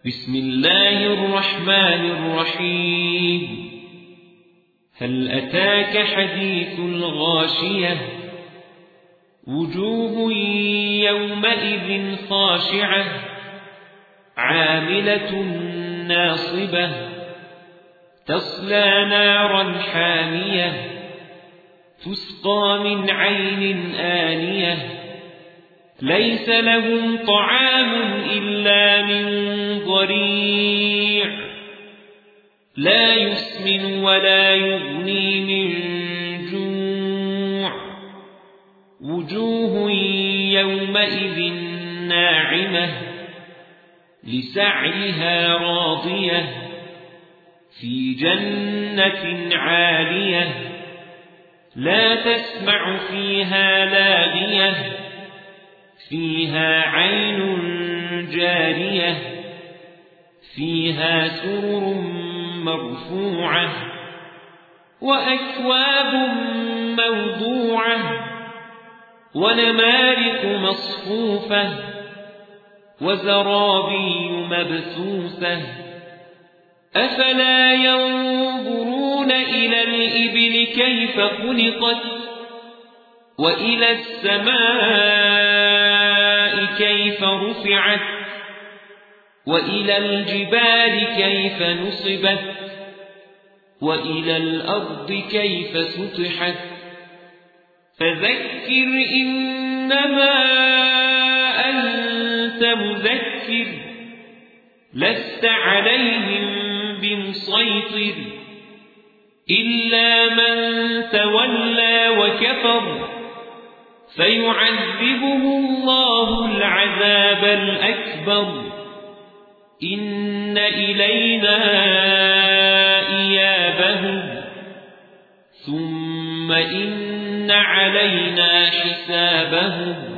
بسم الله الرحمن الرحيم. هل أتاك حديث الغاشية؟ وجوه يومئذ خاشعة عاملة ناصبة تصلى نارا حامية تسقى من عين آنية ليس لهم طعام إلا من ضريع لا يسمن ولا يغني من جوع وجوه يومئذ ناعمة لسعيها راضية في جنة عالية لا تسمع فيها لاغية فيها عين جارية فيها سرر مرفوعة وأكواب موضوعة ونمارق مصفوفة وزرابي مبثوثة أفلا ينظرون إلى الإبل كيف خلقت وإلى السماء كيف رفعت وإلى الجبال كيف نصبت وإلى الأرض كيف سطحت فذكر إنما أنت مذكر لست عليهم بمسيطر إلا من تولى وكفر فيعذبه الله العذاب الأكبر إن إلينا إيابهم ثم إن علينا حسابهم